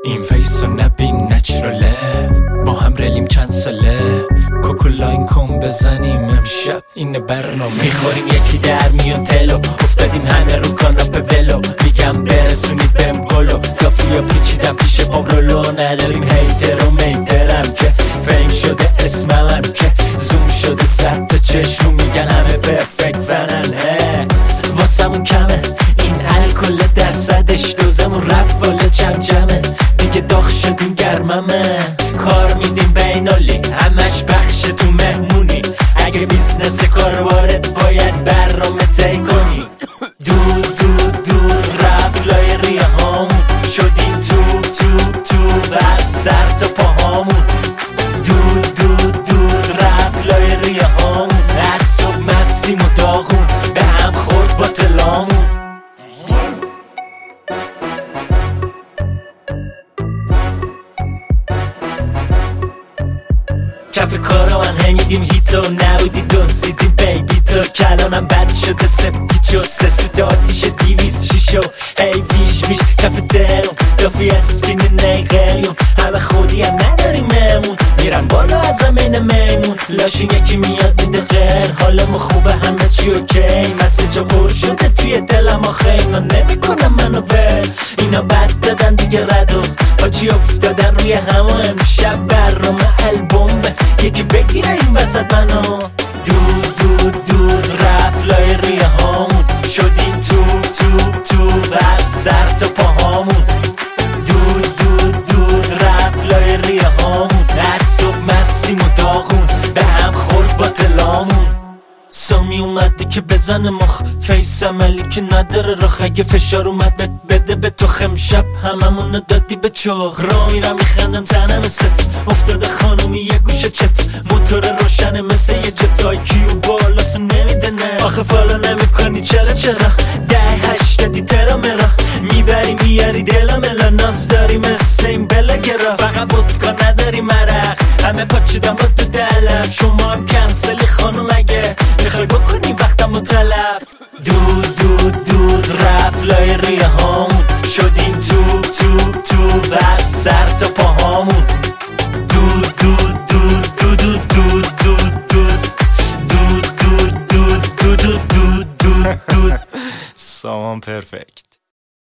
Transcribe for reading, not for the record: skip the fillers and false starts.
این فیسو نبین نچراله، با هم رلیم چند ساله، کوکولاین کن بزنیم امشب این برنامه. میخوریم یکی در میون تلو، افتادیم همه رو کاناپه ولو، میگم برسونید بهم گلو، گافیا پیچیدم پیش پام رولو. نداریم هیتر و میترم که فیم شده اسمم که زوم شده 100 تا چشم میگن همه پرفکت فنن. واسمون کمه این الکل درصدش، دوزمون رفت والا جمجمه، دیگه داغ شدیم گرممه، کار میدیم بین لیگ همش بخش تو مهمونی، اگه بیزنس کاروارت باید برنامه طی کنی. دور دور دور رفت لای ریه هامون، شدیم تو و سر تا پاهامون. دور دور دور رفت لای ریه هامون، از صبح مسیم و داغون به هم خورد با تلامون. کف کارا من همیدیم هیتو، نبودی دوزیدیم بیبی تو، کلانم بد شده سپیچو، سه سوت آتیش 200 شیشو، هی ویش ویش کف درون دافی اسکین نیقلیون، همه خودی هم نداریم مهمون، میرن بالا از زمین میمون، لاشون یکی میاد میده غیر، حالمو خوبه همه چی اوکی، مسیجا خور شده توی دلم آخه اینا نمیکنم منو ول، اینا بد دادن دیگه ردو، حاجی افتادن روی همه، امشب برنامه البومه، یکی بگیره این وسط منو. دور دور دور رفت لای ریه هامون، شدیم تو و سر تا پاهامون. دور دور دور رفت لای ریه هامون، از صبح مسیم و داغون به هم خورد با تلامون. سامی اومده که بزنه مخ، فیس عملی که نداره رخ، اگه فشار اومد بده به تو خمشب هممونو دادی به چخ. را میرم میخندم تنم ست، افتاده خانومی یه گوشه چت، موتور روشنه مثل یه جتای کیو بالاسو نمیده نه، آخه فالو نمیکنی چرا 10-8 ترا مرا میبری میاری دلم الا، ناز داری مثل این بلگرا، فقط ودکا نداری مرق، همه پاچیدم با تو دلم، شما هم کنسلی خانوم اگه میخوای بکنی وقتم تلف. دور دور دور رفت لای ریه هامون، شدیم تو و سر تا پاهامون. دور دور دور دور دور دور دور دور دور دور دور دور دور دور. سامان پرفکت.